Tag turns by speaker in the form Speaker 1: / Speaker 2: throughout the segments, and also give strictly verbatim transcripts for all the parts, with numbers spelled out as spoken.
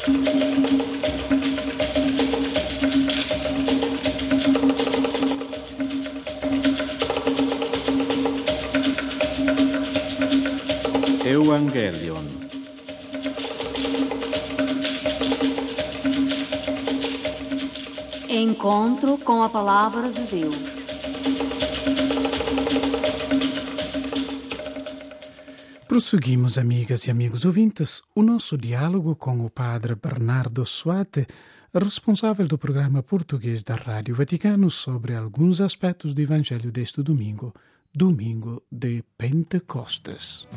Speaker 1: Evangelion.
Speaker 2: Encontro com a Palavra de Deus.
Speaker 3: Prosseguimos, amigas e amigos ouvintes, o nosso diálogo com o padre Bernardo Suate, responsável do programa português da Rádio Vaticano, sobre alguns aspectos do Evangelho deste domingo, domingo de Pentecostes.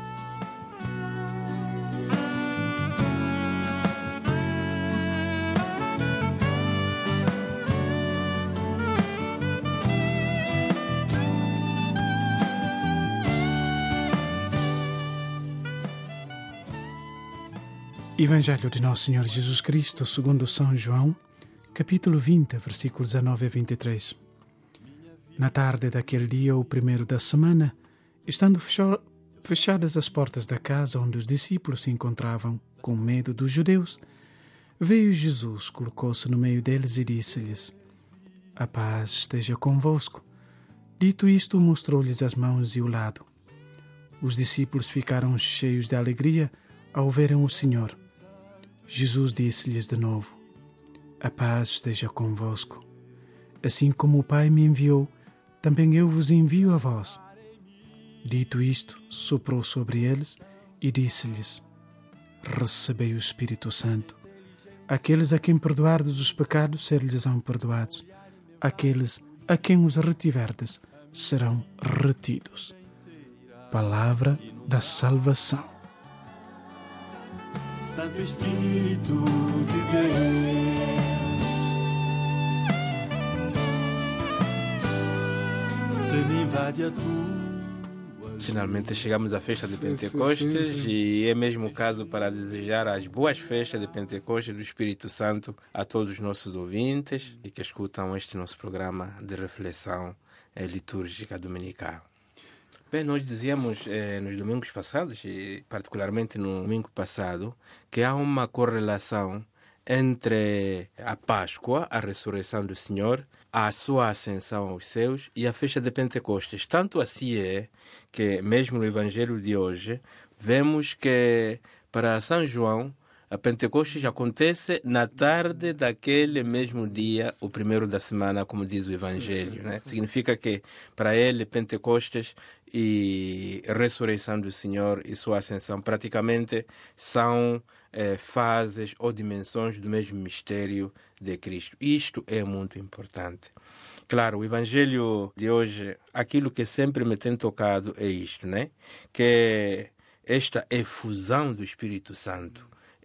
Speaker 3: Evangelho de Nosso Senhor Jesus Cristo, segundo São João, capítulo vinte, versículos dezenove a vinte e três. Na tarde daquele dia, o primeiro da semana, estando fechadas as portas da casa onde os discípulos se encontravam, com medo dos judeus, veio Jesus, colocou-se no meio deles e disse-lhes: "A paz esteja convosco." Dito isto, mostrou-lhes as mãos e o lado. Os discípulos ficaram cheios de alegria ao verem o Senhor. Jesus disse-lhes de novo: "A paz esteja convosco. Assim como o Pai me enviou, também eu vos envio a vós." Dito isto, soprou sobre eles e disse-lhes: "Recebei o Espírito Santo. Aqueles a quem perdoardes os pecados, ser-lhes-ão perdoados. Aqueles a quem os retiverdes, serão retidos." Palavra da salvação.
Speaker 4: Santo Espírito de Deus, se me invade a tua.
Speaker 5: Finalmente chegamos à festa de Pentecostes, sim, sim, sim. E é mesmo o caso para desejar as boas festas de Pentecostes do Espírito Santo a todos os nossos ouvintes e que escutam este nosso programa de reflexão litúrgica dominical. Bem, nós dizíamos eh, nos domingos passados, e particularmente no domingo passado, que há uma correlação entre a Páscoa, a ressurreição do Senhor, a sua ascensão aos céus e a festa de Pentecostes. Tanto assim é que, mesmo no Evangelho de hoje, vemos que para São João, a Pentecostes acontece na tarde daquele mesmo dia, o primeiro da semana, como diz o Evangelho, né? Significa que, para ele, Pentecostes e ressurreição do Senhor e sua ascensão praticamente são eh, fases ou dimensões do mesmo mistério de Cristo. Isto é muito importante. Claro, o Evangelho de hoje, aquilo que sempre me tem tocado é isto, né? Que esta efusão do Espírito Santo,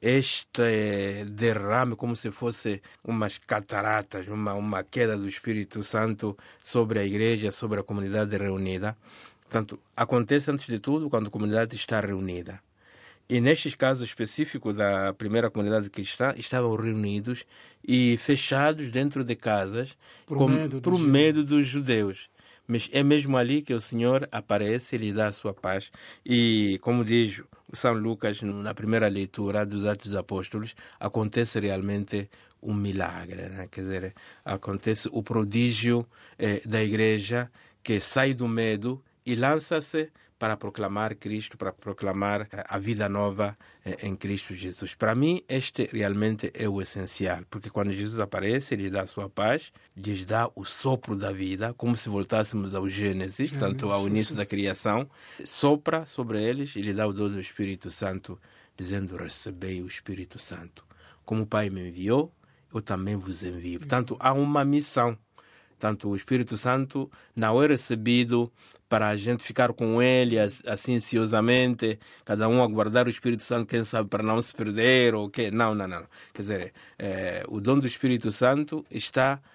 Speaker 5: este derrame, como se fosse umas cataratas, uma, uma queda do Espírito Santo sobre a igreja, sobre a comunidade reunida. Portanto, acontece antes de tudo quando a comunidade está reunida. E nestes casos específicos da primeira comunidade cristã, estavam reunidos e fechados dentro de casas por, com, medo, por do medo dos judeus. Mas é mesmo ali que o Senhor aparece e lhe dá a sua paz. E, como diz São Lucas, na primeira leitura dos Atos dos Apóstolos, acontece realmente um milagre, né? Quer dizer, acontece o prodígio eh, da igreja que sai do medo e lança-se para proclamar Cristo, para proclamar a vida nova em Cristo Jesus. Para mim, este realmente é o essencial, porque quando Jesus aparece, ele dá a sua paz, lhes dá o sopro da vida, como se voltássemos ao Gênesis, portanto, ao início da criação, sopra sobre eles e lhe dá o dom do Espírito Santo, dizendo: "Recebei o Espírito Santo. Como o Pai me enviou, eu também vos envio." Portanto, há uma missão. Portanto, o Espírito Santo não é recebido para a gente ficar com ele assim ansiosamente, cada um aguardar o Espírito Santo, quem sabe, para não se perder ou que não, não, não. Quer dizer, é, o dom do Espírito Santo está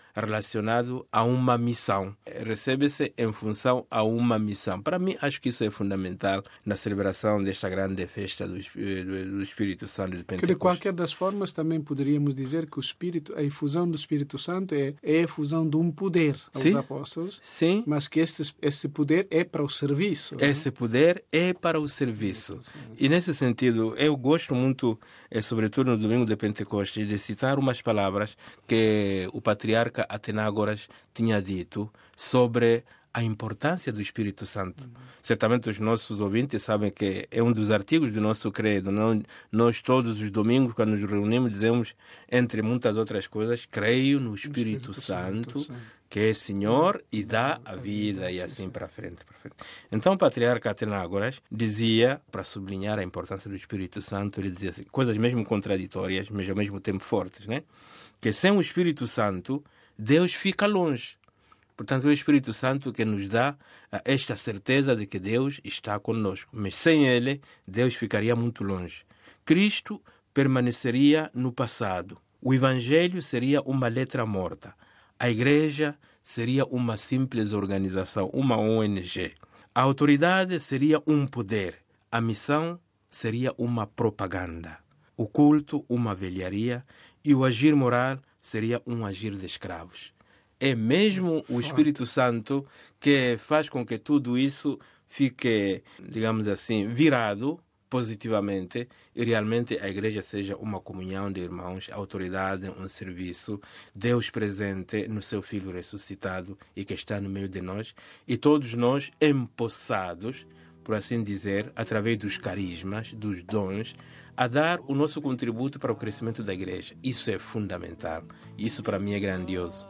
Speaker 5: relacionado a uma missão. Recebe-se em função a uma missão. Para mim, acho que isso é fundamental na celebração desta grande festa do, do Espírito Santo de Pentecostes.
Speaker 3: Que de qualquer das formas também poderíamos dizer que o Espírito, a efusão do Espírito Santo é, é a efusão de um poder aos
Speaker 5: Sim.
Speaker 3: apóstolos,
Speaker 5: Sim.
Speaker 3: mas que esse, esse poder é para o serviço.
Speaker 5: Esse
Speaker 3: né?
Speaker 5: poder é para o serviço. E nesse sentido, eu gosto muito, é, sobretudo no domingo de Pentecostes, de citar umas palavras que o patriarca Atenágoras tinha dito sobre a importância do Espírito Santo. Uhum. Certamente os nossos ouvintes sabem que é um dos artigos do nosso credo. Nós, nós todos os domingos, quando nos reunimos, dizemos, entre muitas outras coisas, creio no Espírito, Espírito Santo, Santo, que é Senhor e dá a vida, e assim para frente, para frente. Então o patriarca Atenágoras dizia, para sublinhar a importância do Espírito Santo, ele dizia assim, coisas mesmo contraditórias, mas ao mesmo tempo fortes, né? Que sem o Espírito Santo, Deus fica longe. Portanto, é o Espírito Santo que nos dá esta certeza de que Deus está conosco. Mas sem Ele, Deus ficaria muito longe. Cristo permaneceria no passado. O Evangelho seria uma letra morta. A Igreja seria uma simples organização, uma O N G. A autoridade seria um poder. A missão seria uma propaganda. O culto, uma velharia. E o agir moral seria um agir de escravos. É mesmo o Espírito Santo que faz com que tudo isso fique, digamos assim, virado positivamente e realmente a igreja seja uma comunhão de irmãos, autoridade, um serviço, Deus presente no seu Filho ressuscitado e que está no meio de nós e todos nós empossados, por assim dizer, através dos carismas, dos dons, a dar o nosso contributo para o crescimento da igreja. Isso é fundamental. Isso para mim é grandioso.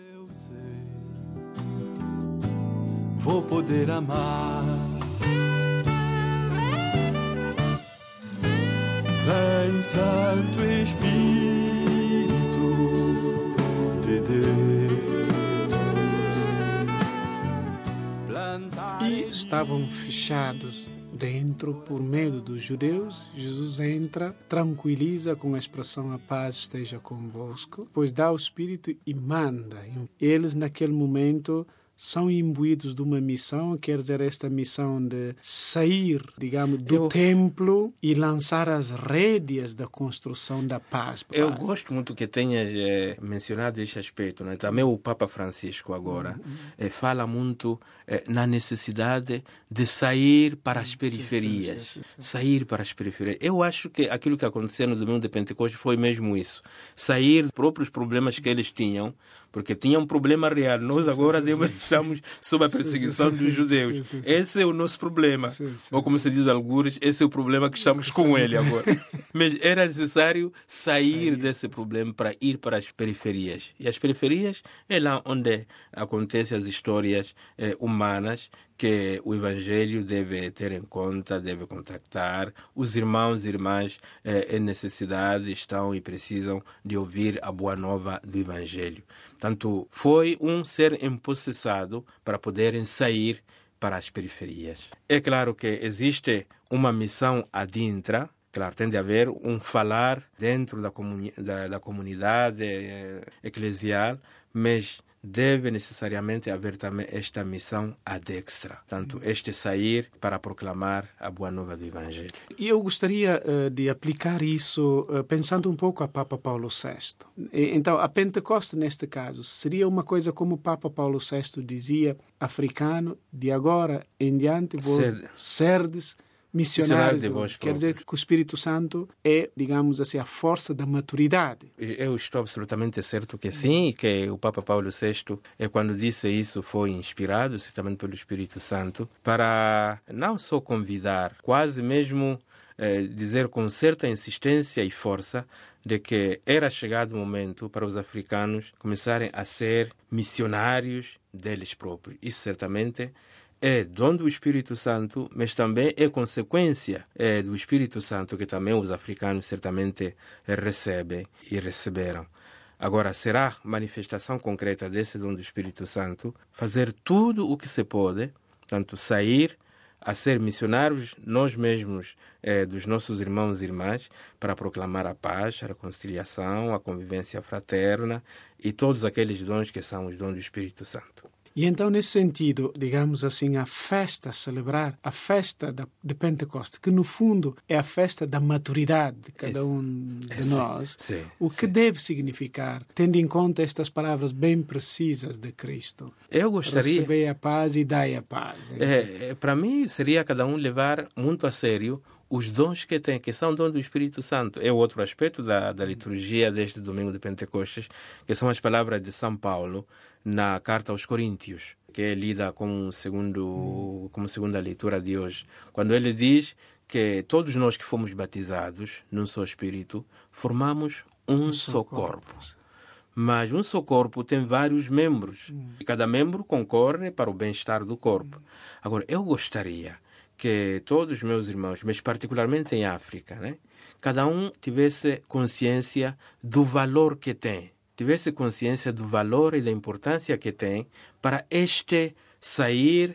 Speaker 4: Vou poder amar. Vem, Santo Espírito de Deus.
Speaker 3: E estavam fechados dentro por medo dos judeus. Jesus entra, tranquiliza com a expressão a paz esteja convosco, pois dá o Espírito e manda. Eles naquele momento são imbuídos de uma missão, quer dizer, esta missão de sair, digamos, do eu, templo e lançar as rédeas da construção da paz.
Speaker 5: Eu paz. gosto muito que tenhas é, mencionado este aspecto, né? Também o Papa Francisco agora uhum. é, fala muito é, na necessidade de sair para as periferias. Sim, sim, sim. Sair para as periferias. Eu acho que aquilo que aconteceu no domingo de Pentecostes foi mesmo isso. Sair dos próprios problemas que eles tinham, porque tinham um problema real. Nós agora sim, sim, sim. estamos sob a perseguição sim, sim, dos judeus. Sim, sim, sim. Esse é o nosso problema. Sim, sim, Ou como se diz algures, esse é o problema que estamos sim, com sim. ele agora. Mas era necessário sair sim. desse problema para ir para as periferias. E as periferias é lá onde acontecem as histórias eh, humanas que o Evangelho deve ter em conta, deve contactar. Os irmãos e irmãs eh, em necessidade estão e precisam de ouvir a boa nova do Evangelho. Portanto, foi um ser empossessado para poderem sair para as periferias. É claro que existe uma missão adintra, claro, tem de haver um falar dentro da, comuni- da, da comunidade eh, eclesial, mas deve necessariamente haver também esta missão adextra, tanto este sair para proclamar a boa nova do Evangelho.
Speaker 3: E eu gostaria uh, de aplicar isso uh, pensando um pouco a Papa Paulo sexto. E, então, a Pentecoste, neste caso, seria uma coisa como o Papa Paulo sexto dizia, africano, de agora em diante vos Sed. serdes missionários de vós. Quer dizer que o Espírito Santo é, digamos assim, a força da maturidade.
Speaker 5: Eu estou absolutamente certo que sim, e que o Papa Paulo sexto, é, quando disse isso, foi inspirado, certamente pelo Espírito Santo, para não só convidar, quase mesmo é, dizer com certa insistência e força, de que era chegado o momento para os africanos começarem a ser missionários deles próprios. Isso certamente é dom do Espírito Santo, mas também é consequência é, do Espírito Santo que também os africanos certamente recebem e receberam. Agora, será manifestação concreta desse dom do Espírito Santo fazer tudo o que se pode, tanto sair a ser missionários, nós mesmos, eh, dos nossos irmãos e irmãs, para proclamar a paz, a reconciliação, a convivência fraterna e todos aqueles dons que são os dons do Espírito Santo.
Speaker 3: E então, nesse sentido, digamos assim, a festa, celebrar a festa da, de Pentecostes, que no fundo é a festa da maturidade de cada
Speaker 5: Isso.
Speaker 3: um de
Speaker 5: É,
Speaker 3: nós,
Speaker 5: sim, sim,
Speaker 3: o que
Speaker 5: sim.
Speaker 3: deve significar, tendo em conta estas palavras bem precisas de Cristo?
Speaker 5: Eu gostaria...
Speaker 3: Recebei a paz e dai a paz.
Speaker 5: É, é, para mim, seria cada um levar muito a sério os dons que tem, que são dons do Espírito Santo. É outro aspecto da, da liturgia deste domingo de Pentecostes, que são as palavras de São Paulo na carta aos Coríntios, que é lida como, segundo, como segunda leitura de hoje, quando ele diz que todos nós que fomos batizados num só Espírito, formamos um, um só corpo. corpo. Mas um só corpo tem vários membros, hum. e cada membro concorre para o bem-estar do corpo. Hum. Agora, eu gostaria que todos os meus irmãos, mas particularmente em África, né, cada um tivesse consciência do valor que tem, tivesse consciência do valor e da importância que tem para este sair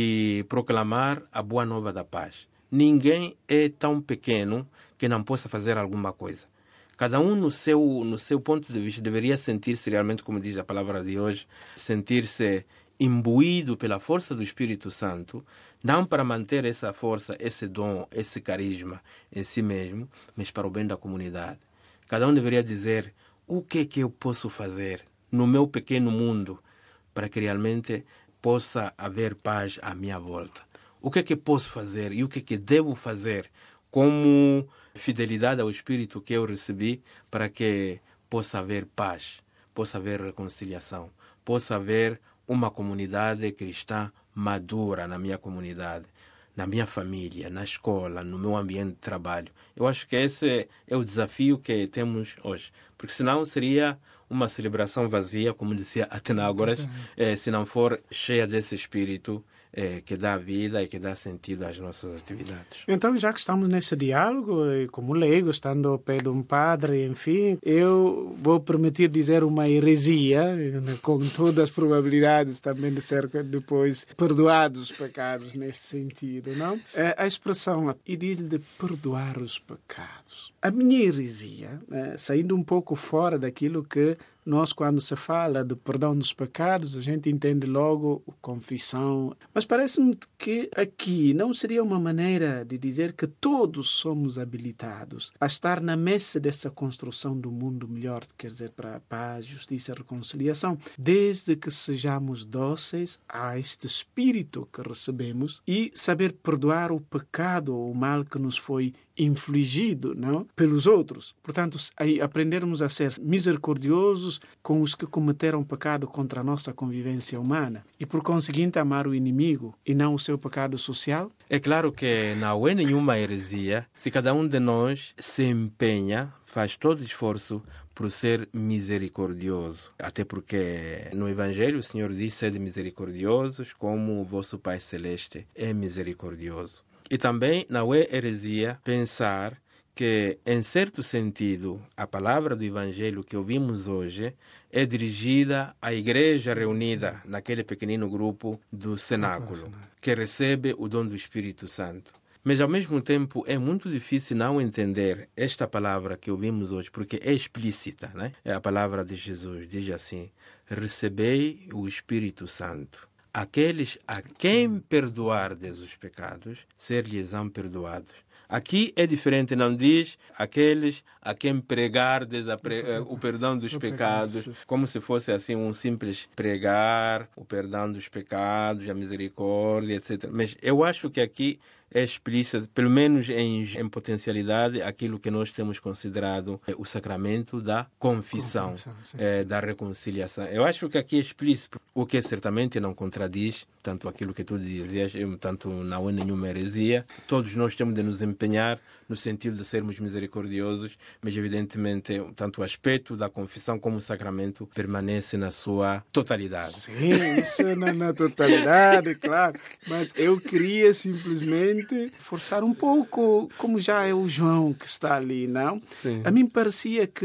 Speaker 5: e proclamar a boa nova da paz. Ninguém é tão pequeno que não possa fazer alguma coisa. Cada um no seu, no seu ponto de vista deveria sentir-se realmente, como diz a palavra de hoje, sentir-se imbuído pela força do Espírito Santo, não para manter essa força, esse dom, esse carisma em si mesmo, mas para o bem da comunidade. Cada um deveria dizer o que é que eu posso fazer no meu pequeno mundo para que realmente possa haver paz à minha volta. O que é que posso fazer e o que é que devo fazer como fidelidade ao Espírito que eu recebi para que possa haver paz, possa haver reconciliação, possa haver uma comunidade cristã madura na minha comunidade, na minha família, na escola, no meu ambiente de trabalho. Eu acho que esse é o desafio que temos hoje, porque senão seria uma celebração vazia, como dizia Atenágoras, eh, se não for cheia desse espírito eh, que dá vida e que dá sentido às nossas atividades.
Speaker 3: Então, já que estamos nesse diálogo, como leigo, estando ao pé de um padre, enfim, eu vou permitir dizer uma heresia, com todas as probabilidades também de ser depois perdoados os pecados nesse sentido, não? A expressão, e diz-lhe de perdoar os pecados. A minha heresia, saindo um pouco fora daquilo que nós, quando se fala de perdão dos pecados, a gente entende logo confissão. Mas parece-me que aqui não seria uma maneira de dizer que todos somos habilitados a estar na mesa dessa construção do mundo melhor, quer dizer, para a paz, justiça e reconciliação, desde que sejamos dóceis a este espírito que recebemos e saber perdoar o pecado ou o mal que nos foi infligido, não? Pelos outros. Portanto, aí aprendermos a ser misericordiosos com os que cometeram pecado contra a nossa convivência humana e, por conseguinte, amar o inimigo e não o seu pecado social?
Speaker 5: É claro que não é nenhuma heresia se cada um de nós se empenha, faz todo o esforço por ser misericordioso. Até porque no Evangelho o Senhor diz: sede misericordiosos como o vosso Pai Celeste é misericordioso. E também não é heresia pensar que, em certo sentido, a palavra do Evangelho que ouvimos hoje é dirigida à igreja reunida naquele pequenino grupo do cenáculo, que recebe o dom do Espírito Santo. Mas, ao mesmo tempo, é muito difícil não entender esta palavra que ouvimos hoje, porque é explícita, né? É a palavra de Jesus, diz assim: recebei o Espírito Santo. Aqueles a quem perdoardes os pecados, ser-lhes-ão perdoados. Aqui é diferente, não diz aqueles a quem pregardes a pre... o perdão dos pecados, como se fosse assim um simples pregar o perdão dos pecados, a misericórdia, etcétera. Mas eu acho que aqui é explícito, pelo menos em, em potencialidade, aquilo que nós temos considerado é o sacramento da confissão, confissão sim, é, sim. da reconciliação. Eu acho que aqui é explícito, o que certamente não contradiz tanto aquilo que tu dizias, tanto não é nenhuma heresia. Todos nós temos de nos empenhar no sentido de sermos misericordiosos, mas evidentemente tanto o aspecto da confissão como o sacramento permanece na sua totalidade.
Speaker 3: Sim, isso na, na totalidade, claro. Mas eu queria simplesmente forçar um pouco, como já é o João que está ali, não?
Speaker 5: Sim.
Speaker 3: A mim parecia que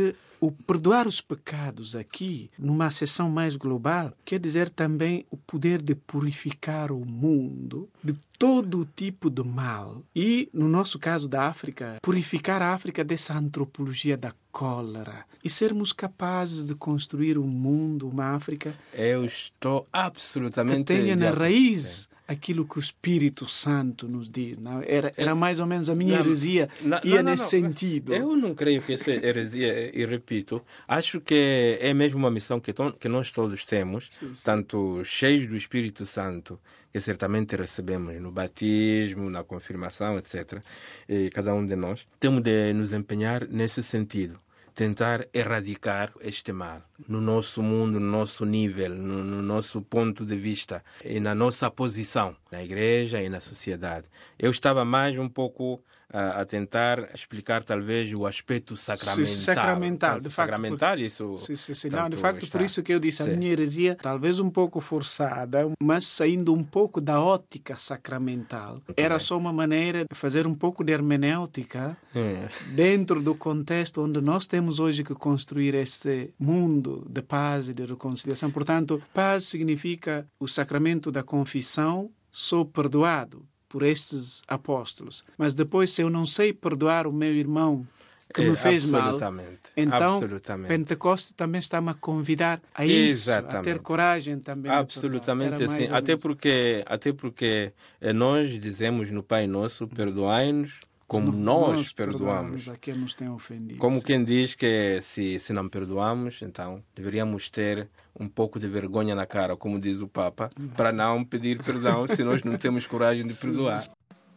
Speaker 3: o perdoar os pecados aqui, numa acessão mais global, quer dizer também o poder de purificar o mundo de todo tipo de mal. E, no nosso caso da África, purificar a África dessa antropologia da cólera e sermos capazes de construir um mundo, uma África
Speaker 5: Eu estou absolutamente...
Speaker 3: que tenha
Speaker 5: de
Speaker 3: na
Speaker 5: acordo.
Speaker 3: raiz aquilo que o Espírito Santo nos diz. Não? Era, era mais ou menos a minha
Speaker 5: Não,
Speaker 3: heresia,
Speaker 5: não,
Speaker 3: ia
Speaker 5: não, não,
Speaker 3: nesse
Speaker 5: não.
Speaker 3: sentido.
Speaker 5: Eu não creio que isso é heresia, e repito, acho que é mesmo uma missão que, to- que nós todos temos,
Speaker 3: Sim, sim.
Speaker 5: tanto cheios do Espírito Santo, que certamente recebemos no batismo, na confirmação, etcétera. E cada um de nós temos de nos empenhar nesse sentido. Tentar erradicar este mal no nosso mundo, no nosso nível, no, no nosso ponto de vista e na nossa posição na igreja e na sociedade. Eu estava mais um pouco a, a tentar explicar talvez o aspecto sacramental.
Speaker 3: Sim, sacramental,
Speaker 5: Tanto
Speaker 3: de facto,
Speaker 5: sacramental, isso...
Speaker 3: Sim, sim, sim. Não,
Speaker 5: tanto
Speaker 3: de facto,
Speaker 5: está-
Speaker 3: por isso que eu disse, a
Speaker 5: Sim.
Speaker 3: minha heresia, talvez um pouco forçada, mas saindo um pouco da ótica sacramental. Era
Speaker 5: bem.
Speaker 3: só uma maneira de fazer um pouco de hermenêutica
Speaker 5: É.
Speaker 3: dentro do contexto onde nós temos hoje que construir este mundo de paz e de reconciliação. Portanto, paz significa o sacramento da confissão, sou perdoado por estes apóstolos. Mas depois, se eu não sei perdoar o meu irmão que
Speaker 5: É,
Speaker 3: me fez mal,
Speaker 5: absolutamente,
Speaker 3: então
Speaker 5: absolutamente.
Speaker 3: Pentecoste também está-me a convidar a isso, a ter
Speaker 5: Exatamente.
Speaker 3: coragem também. de
Speaker 5: Absolutamente
Speaker 3: perdoar. Era mais
Speaker 5: assim.
Speaker 3: ou
Speaker 5: Até
Speaker 3: menos.
Speaker 5: porque, até porque eh, nós dizemos no Pai Nosso, perdoai-nos como
Speaker 3: Nós
Speaker 5: nós perdoamos.
Speaker 3: a quem nos tem ofendido.
Speaker 5: Como
Speaker 3: Sim.
Speaker 5: quem diz que se, se não perdoamos, então deveríamos ter um pouco de vergonha na cara, como diz o Papa, para não pedir perdão se nós não temos coragem de perdoar.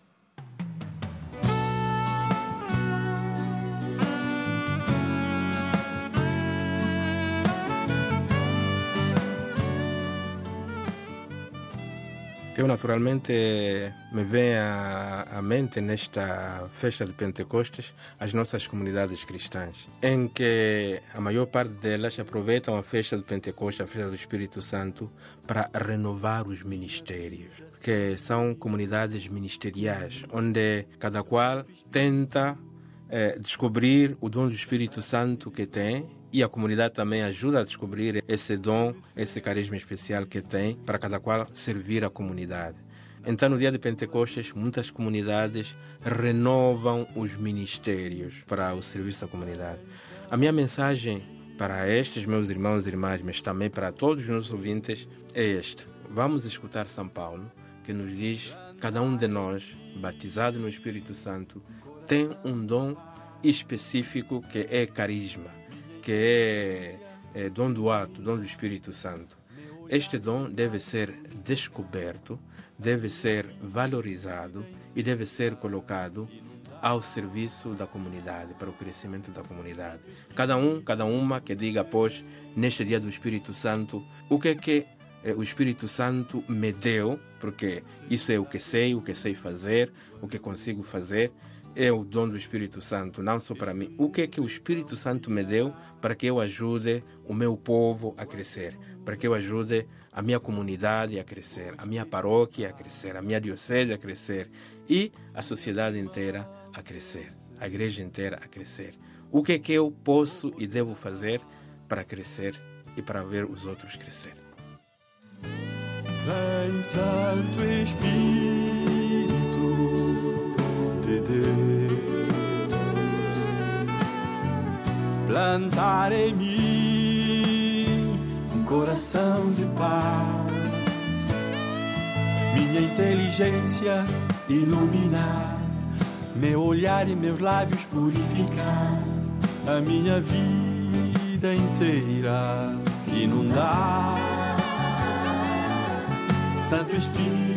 Speaker 5: Eu, naturalmente, me vem à, à mente nesta festa de Pentecostes as nossas comunidades cristãs, em que a maior parte delas aproveitam a festa de Pentecostes, a festa do Espírito Santo, para renovar os ministérios, que são comunidades ministeriais, onde cada qual tenta eh, descobrir o dom do Espírito Santo que tem, e a comunidade também ajuda a descobrir esse dom, esse carisma especial que tem, para cada qual servir a comunidade. Então, no dia de Pentecostes, muitas comunidades renovam os ministérios para o serviço da comunidade. A minha mensagem para estes meus irmãos e irmãs, mas também para todos os nossos ouvintes, é esta. Vamos escutar São Paulo, que nos diz: cada um de nós, batizado no Espírito Santo, tem um dom específico que é carisma, que é, é dom do alto, dom do Espírito Santo. Este dom deve ser descoberto, deve ser valorizado e deve ser colocado ao serviço da comunidade, para o crescimento da comunidade. Cada um, cada uma que diga, pois, neste dia do Espírito Santo, o que é que eh, o Espírito Santo me deu, porque isso é o que sei, o que sei fazer, o que consigo fazer, é o dom do Espírito Santo, não só para mim. O que é que o Espírito Santo me deu para que eu ajude o meu povo a crescer, para que eu ajude a minha comunidade a crescer, a minha paróquia a crescer, a minha diocese a crescer e a sociedade inteira a crescer, a igreja inteira a crescer. O que é que eu posso e devo fazer para crescer e para ver os outros crescer?
Speaker 4: Vem, Santo Espírito de Deus, plantar em mim um coração de paz, minha inteligência iluminar, meu olhar e meus lábios purificar, a minha vida inteira inundar. Santo Espírito